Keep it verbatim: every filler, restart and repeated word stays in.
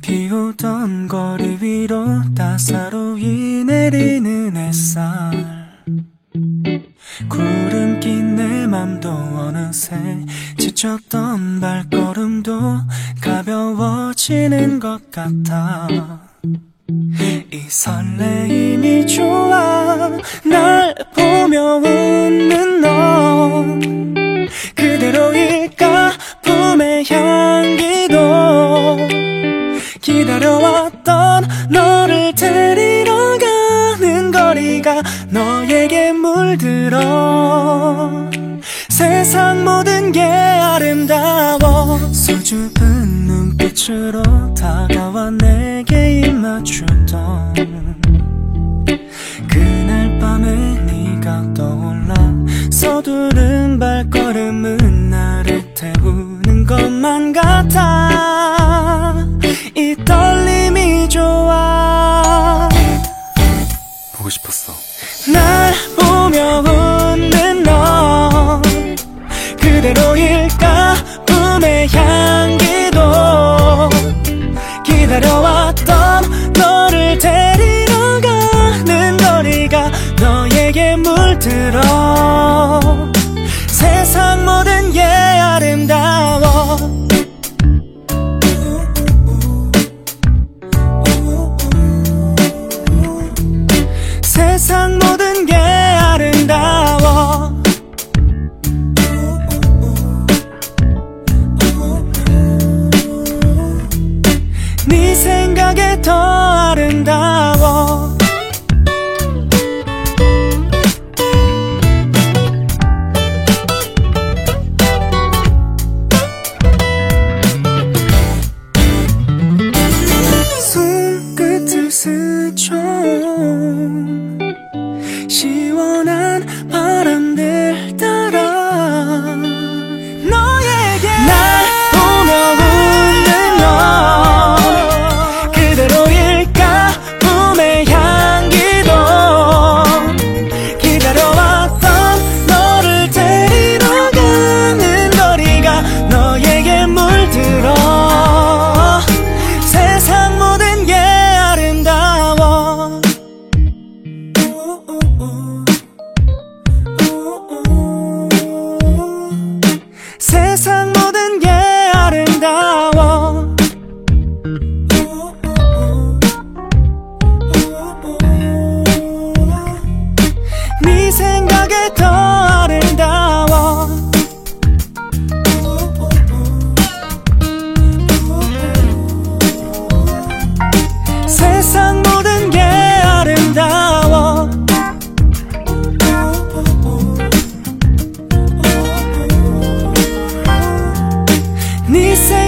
비오던 거리 위로 따사로이 내리는 햇살, 구름 낀 내 맘도 어느새 지쳤던 발걸음도 가벼워지는 것 같아. 이 설레임이 좋아. 날 보며 웃는 너 그대로일까. 품의 향기도 기다려왔던 너를 데리러 가는 거리가 너에게 물들어. 세상 모든 게 아름다워. 수줍은 눈빛으로 다가와 내게 입 맞추던 그날 밤에 네가 떠올라. 서두른 발걸음은 나를 태우는 것만 같아. 이 떨림이 좋아. 보고 싶었어. 날 보며 웃는 너 그대로일까. 품의 향기도 기다려왔던 너를 데리러 가는 거리가 너에게 물들어. 세상 모든 게 아름다워. 세상 모든 게 아름다워. 네 생각에 더 아름다워. 손끝을 스쳐 시원한 바람들 따라 너에게 날 보며 웃는 너 그대로일까. 품의 향기도 기다려왔던 너를 데리러 가는 거리가 너에게 물들어. 세상 모든 게 아름다워. 세상 모든 게 아름다워. 네 생각에 더 아름다워. 세상 모든 게 아름다워. 네